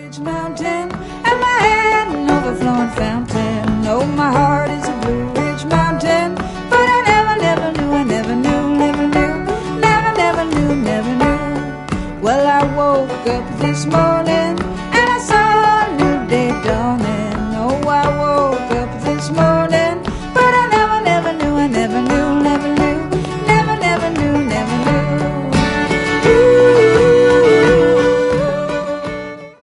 Ridge Mountain, and my head an overflowing fountain. Oh, my heart is a Blue Ridge Mountain, but I never knew, I never knew, never knew. Well, I woke up this morning